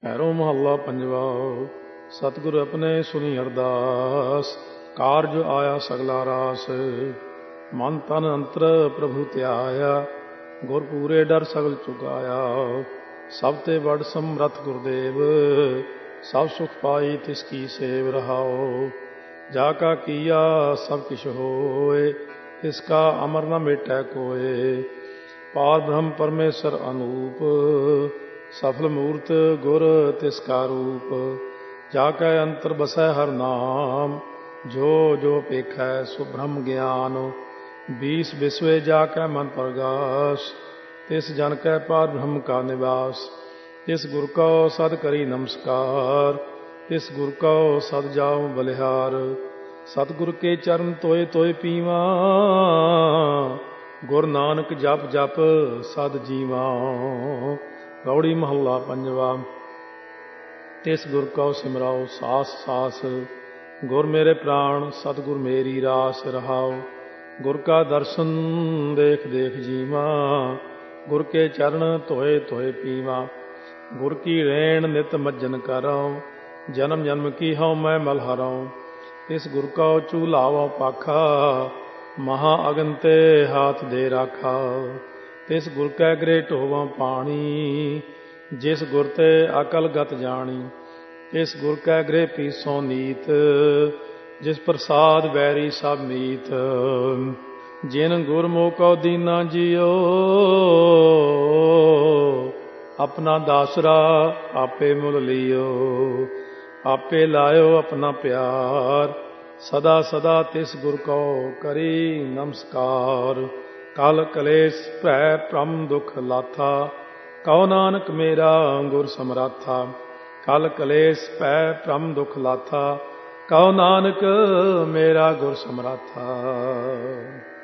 ਭੈਰੋ ਮਹੱਲਾ ਪੰਜਵਾ। ਸਤਿਗੁਰ ਆਪਣੇ ਸੁਣੀ ਅਰਦਾਸ, ਕਾਰਜ ਆਇਆ ਸਗਲਾ ਰਾਸ। ਮਨ ਤਨ ਅੰਤਰ ਪ੍ਰਭੂ ਧਿਆਇਆ, ਗੁਰ ਪੂਰੇ ਡਰ ਸਗਲ ਚੁਕਾਇਆ। ਸਭ ਤੇ ਵਡ ਸਮਰੱਥ ਗੁਰਦੇਵ, ਸਭ ਸੁਖ ਪਾਈ ਤਿਸ ਕੀ ਸੇਵ ਰਹਾਓ। ਜਾ ਕਾ ਕੀਆ ਸਭ ਕਿਛ ਹੋਏ, ਤਿਸ ਕਾ ਅਮਰ ਨ ਮੇਟੈ ਕੋਏ। ਪਾਰ ਬ੍ਰਹਮ ਪਰਮੇਸ਼ਰ ਅਨੂਪ, ਸਫਲ ਮੂਰਤ ਗੁਰ ਤਿਸ ਕਾ ਰੂਪ। ਜਾ ਕੈ ਅੰਤਰ ਬਸੈ ਹਰ ਨਾਮ, ਜੋ ਜੋ ਪੇਖੈ ਸੋ ਬ੍ਰਹਮ ਗਿਆਨ। ਬੀਸ ਬਿਸਵੇ ਜਾ ਕੈ ਮਨ ਪ੍ਰਗਾਸ, ਤਿਸ ਜਨ ਕੈ ਪਾਰ ਬ੍ਰਹਮ ਕਾ ਨਿਵਾਸ। ਤਿਸ ਗੁਰ ਕਉ ਸਦ ਕਰੀ ਨਮਸਕਾਰ, ਤਿਸ ਗੁਰ ਕਉ ਸਦ ਜਾਉ ਬਲਿਹਾਰ। ਸਤਿਗੁਰ ਕੇ ਚਰਨ ਤੋਏ ਤੋਏ ਪੀਵਾ, ਗੁਰ ਨਾਨਕ ਜਪ ਜਪ ਸਦ ਜੀਵਾ। ਗੌੜੀ ਮਹੱਲਾ ਪੰਜਵਾ। ਤਿਸ ਗੁਰ ਕਉ ਸਿਮਰਾਓ ਸਾਸ ਸਾਸ, ਗੁਰ ਮੇਰੇ ਪ੍ਰਾਣ ਸਤਿਗੁਰ ਮੇਰੀ ਰਾਸ ਰਹਾਓ। ਗੁਰ ਕਾ ਦਰਸ਼ਨ ਦੇਖ ਦੇਖ ਜੀਵਾ, ਗੁਰ ਕੇ ਚਰਨ ਧੋਏ ਧੋਏ ਪੀਵਾ। ਗੁਰ ਕੀ ਰੇਣ ਨਿਤ ਮੱਜਨ ਕਰਉ, ਜਨਮ ਜਨਮ ਕੀ ਹਉ ਮੈਂ ਮਲ ਹਰਾਉ। ਤਿਸ ਗੁਰ ਕਉ ਚੂਲਾਵਾ ਪਾਖਾ, ਮਹਾ ਅਗਨ ਤੇ ਹਾਥ ਦੇ ਰਾਖਾ। ਤਿਸ ਗੁਰ ਕੈ ਗ੍ਰਹਿ ਢੋਵਾਂ ਪਾਣੀ, ਜਿਸ ਗੁਰ ਤੇ ਅਕਲ ਗਤ ਜਾਣੀ। ਤਿਸ ਗੁਰ ਕੈ ਗ੍ਰਹਿ ਪੀਸੋਂ ਨੀਤ, ਜਿਸ ਪ੍ਰਸਾਦ ਵੈਰੀ ਸਭ ਮੀਤ। ਜਿਨ ਗੁਰਮੁਖ ਕਉ ਦੀਨਾ ਜੀਓ, ਆਪਣਾ ਦਾਸਰਾ ਆਪੇ ਮੁੱਲ ਲਿਓ। ਆਪੇ ਲਾਇਓ ਆਪਣਾ ਪਿਆਰ, ਸਦਾ ਸਦਾ ਤਿਸ ਗੁਰ ਕਉ ਕਰੀ ਨਮਸਕਾਰ। ਕਲ ਕਲੇਸ਼ ਭੈ ਭ੍ਰਮ ਦੁਖ ਲਾਥਾ, ਕਉ ਨਾਨਕ ਮੇਰਾ ਗੁਰ ਸਮਰਾਥਾ। ਕਲ ਕਲੇਸ਼ ਭੈ ਭ੍ਰਮ ਦੁਖ ਲਾਥਾ, ਕਉ ਨਾਨਕ ਮੇਰਾ ਗੁਰ ਸਮਰਾਥਾ।